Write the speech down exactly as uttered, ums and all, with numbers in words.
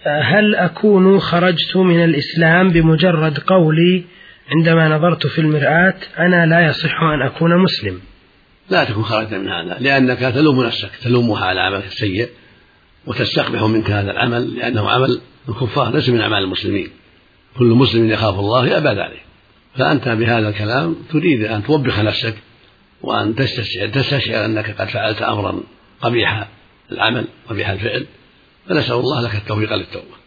هل أكون خرجت من الإسلام بمجرد قولي عندما نظرت في المرآة أنا لا يصح أن أكون مسلم؟ لا تكون خرجت من هذا، لأنك تلوم نفسك، تلومها على عملك السيء وتستقبح منك هذا العمل، لأنه عمل الكفار ليس من أعمال المسلمين. كل مسلم يخاف الله يأبى ذلك، فأنت بهذا الكلام تريد أن توبخ نفسك وأن تستشعر أنك قد فعلت أمرا قبيح العمل قبيح الفعل، فنسأل الله لك التوفيق للتوبة.